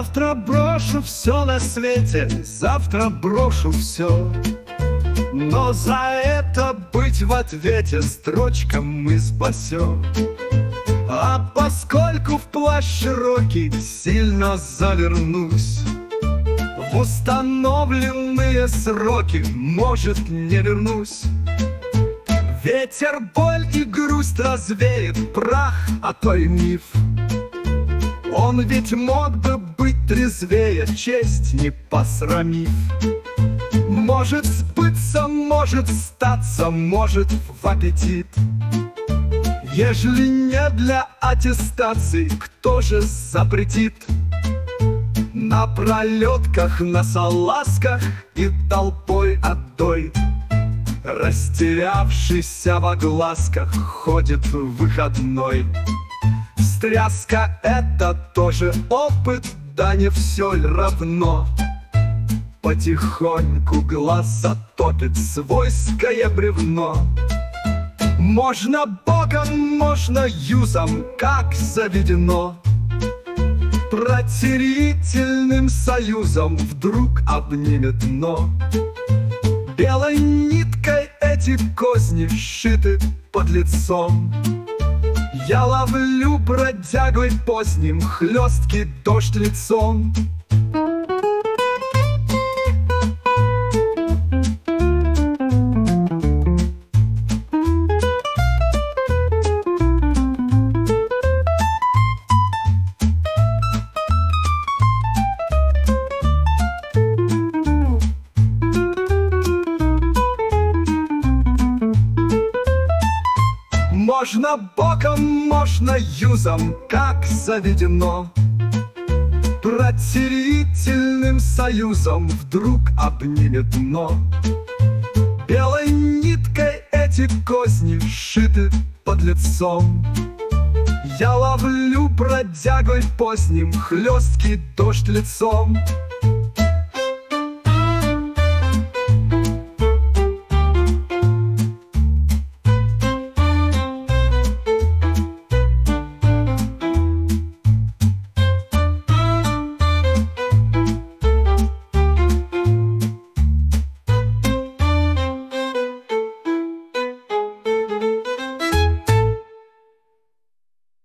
Завтра брошу все на свете, завтра брошу все. Но за это быть в ответе строчкам мы спасем. А поскольку в плащ широкий сильно завернусь, в установленные сроки, может, не вернусь. Ветер боль и грусть развеет, прах, а то и миф. Он ведь мог бы быть трезвее, честь не посрамив. Может сбыться, может статься, может в аппетит. Ежели не для аттестации, кто же запретит? На пролетках, на салазках и толпой отдой растерявшийся во глазках ходит выходной. Встряска — это тоже опыт, да не все ль равно? Потихоньку глаз затопит свойское бревно. Можно богом, можно юзом, как заведено. Протерительным союзом вдруг обнимет дно. Белой ниткой эти козни сшиты под лицом. Я ловлю бродягой поздним хлесткий дождь лицом. Можно боком, можно юзом, как заведено. Протерительным союзом вдруг обнимет дно. Белой ниткой эти козни сшиты под лицом. Я ловлю бродягой поздним хлесткий дождь лицом.